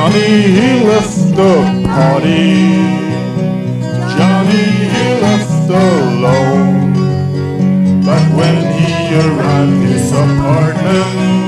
Johnny, he left the party. Johnny, he left alone. But when he arrived his apartment,